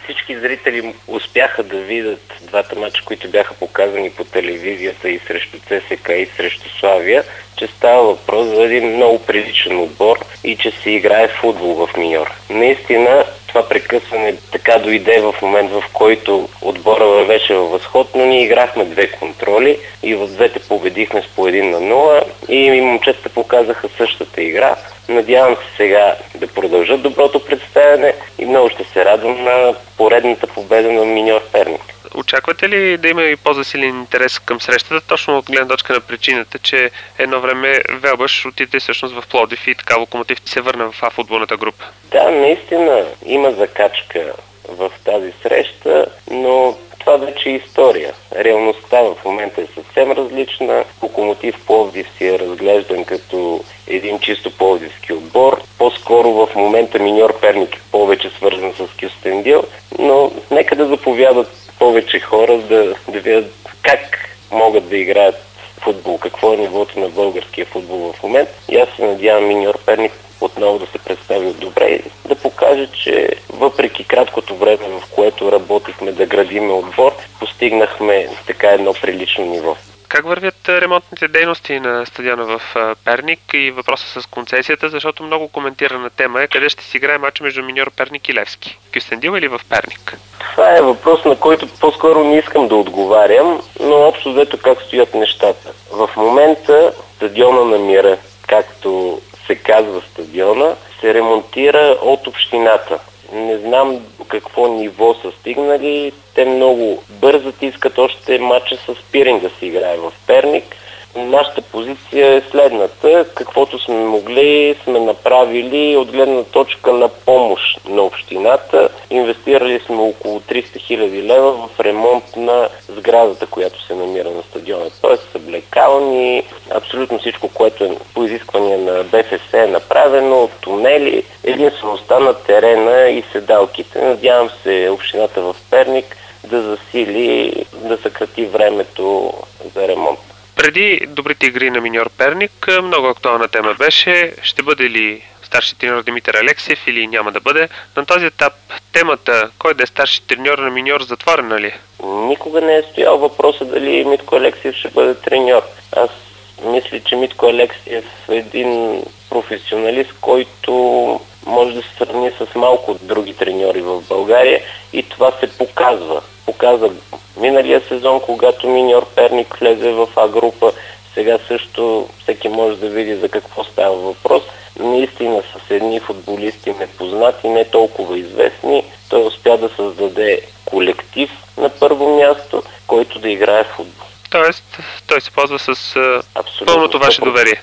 всички зрители успяха да видят двата мача, които бяха показани по телевизията и срещу ЦСКА и срещу Славия, че става въпрос за един много приличен отбор и че се играе футбол в миньор. Наистина това прекъсване така дойде в момент, в който отбора вървеше във възход, но ние играхме 2 контроли и в двете победихме с по 1-0 и момчетата показаха същата игра. Надявам се сега да продължат доброто представяне и много ще се радвам на поредната победа на миньор Перник. Очаквате ли да има и по-засилен интерес към срещата, точно от гледна точка на причината, че едно време Велбаш отиде всъщност в Пловдив и така Локомотив се върна в футболната група? Да, наистина има закачка в тази среща, но това вече е история. Реалността в момента е съвсем различна. Локомотив Пловдив си е разглеждан като един чисто пловдивски отбор. По-скоро в момента миньор Перник е повече свързан с Кюстендил, но нека да заповядат повече хора да видят как могат да играят футбол, какво е нивото на българския футбол в момента. И аз се надявам миньор Перник отново да се представи добре и да покаже, че въпреки краткото време, в което работихме да градиме отбор, постигнахме така едно прилично ниво. Как вървят ремонтните дейности на стадиона в Перник и въпроса с концесията, защото много коментирана тема е къде ще си играе матч между миньор Перник и Левски? Кюстендил или в Перник? Това е въпрос, на който по-скоро не искам да отговарям, но общо взето как стоят нещата. В момента стадиона на Мира, както се казва стадиона, се ремонтира от общината. Не знам до какво ниво са стигнали. Те много бързат, искат още матча с Пирин да се играе в Перник. Нашата позиция е следната. Каквото сме могли, сме направили от гледна точка на помощ на общината. Инвестирали сме около 300 000 лева в ремонт на сградата, която се намира на стадиона. Тоест съблекални, абсолютно всичко, което е по изискване на БФС е направено, тунели, единствено остана терена и седалките. Надявам се общината в Перник да засили, да съкрати времето за ремонт. Преди добрите игри на миньор Перник, много актуална тема беше, ще бъде ли старши треньор Димитър Алексиев или няма да бъде. На този етап темата, кой да е старши треньор на миньор, затворена ли? Никога не е стоял въпроса дали Митко Алексиев ще бъде треньор. Аз мисля, че Митко Алексиев е един професионалист, който може да се сравни с малко от други треньори в България и това се показва. Показа миналия сезон, когато миньор Перник влезе в А група. Сега също всеки може да види за какво става въпрос. Наистина с едни футболисти непознати, не толкова известни, той успя да създаде колектив на първо място, който да играе в футбол. Тоест, той се ползва с пълното ваше доверие.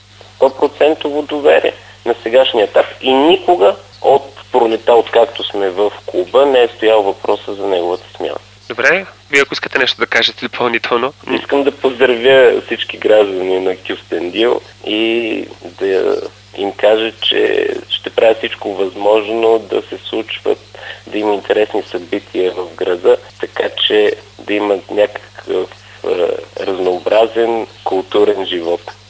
100% доверие на сегашния етап и никога от пролета, откакто сме в клуба, не е стоял въпроса за неговата смяна. Добре, вие ако искате нещо да кажете допълнително. Искам да поздравя всички граждани на Кюстендил и да им кажа, че ще правя всичко възможно да се случват, да има интересни събития в града, така че да имат някакъв разнообразен културен живот.